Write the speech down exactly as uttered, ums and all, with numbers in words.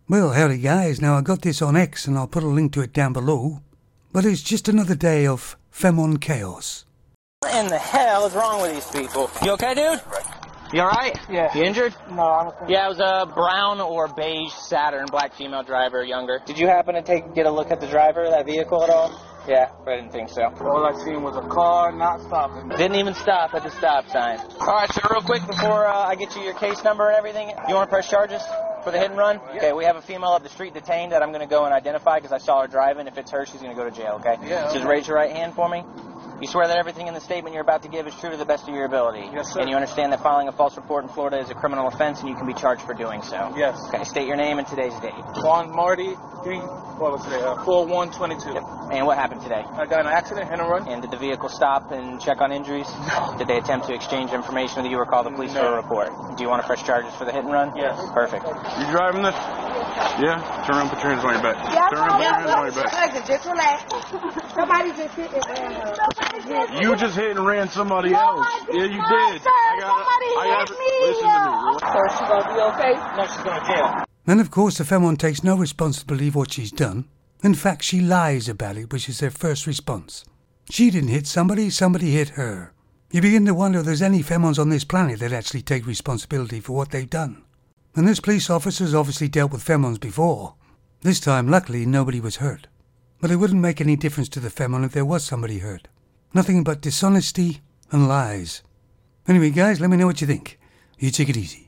Well, howdy guys, now I got this on X and I'll put a link to it down below. But it's just another day of Femon chaos. What in the hell is wrong with these people? You okay, dude? You alright? Yeah. You injured? No, I'm okay. Yeah, it was a brown or beige Saturn, black female driver, younger. Did you happen to take get a look at the driver of that vehicle at all? Yeah, I didn't think so. All I seen was a car not stopping. Didn't even stop at the stop sign. Alright, so real quick before uh, I get you your case number and everything, you want to press charges for the hit and run? Yeah. Okay, we have a female up the street detained that I'm going to go and identify because I saw her driving. If it's her, she's going to go to jail, okay? Yeah. So just raise your right hand for me. You swear that everything in the statement you're about to give is true to the best of your ability? Yes, sir. And you understand that filing a false report in Florida is a criminal offense and you can be charged for doing so? Yes. Okay, state your name and today's date. Juan Marty, three, what was today? Uh, four one twenty-two. Yep. And what happened today? I got in an accident, hit and run. And did the vehicle stop and check on injuries? No. Did they attempt to exchange information with you or call the police No. for a report? Do you want to press charges for the hit and run? Yes. Perfect. You driving this? Yeah? Turn around, put your hands on your back. Yeah, Turn around, put your hands on your back. Listen, just relax. Somebody just hit and ran her. You just hit and ran somebody No, else. I did Yeah, you not, did. sir. I got Somebody I hit have me. Listen to me. So she gonna be okay? No, she's going to jail. And of course the Femon takes no responsibility for what she's done. In fact, she lies about it, which is their first response. She didn't hit somebody, somebody hit her. You begin to wonder if there's any Femons on this planet that actually take responsibility for what they've done. And this police officer's obviously dealt with Femons before. This time, luckily, nobody was hurt. But it wouldn't make any difference to the Femon if there was somebody hurt. Nothing but dishonesty and lies. Anyway, guys, let me know what you think. You take it easy.